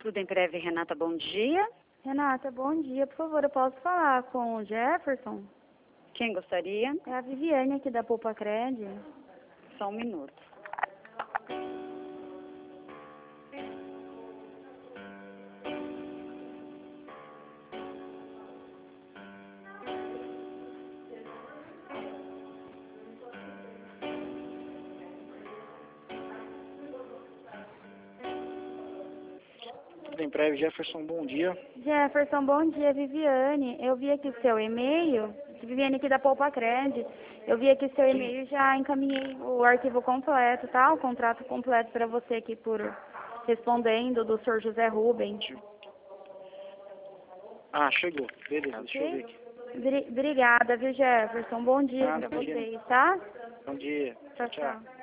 Tudo em breve, Renata, bom dia. Renata, bom dia. Por favor, eu posso falar com o Jefferson? Quem gostaria? É a Viviane aqui da Poupa Cred. Só um minuto. Tudo em breve, Jefferson, bom dia. Jefferson, bom dia. Viviane, eu vi aqui seu e-mail. Viviane aqui da Poupa Cred. Eu vi aqui seu e-mail e já encaminhei o arquivo completo, tá? O contrato completo para você aqui por respondendo do Sr. José Rubens. Ah, chegou. Beleza, Ok? deixa eu ver aqui. Obrigada, viu, Jefferson? Bom dia Nada, para imagina. vocês, tá? Bom dia. Tchau, tchau.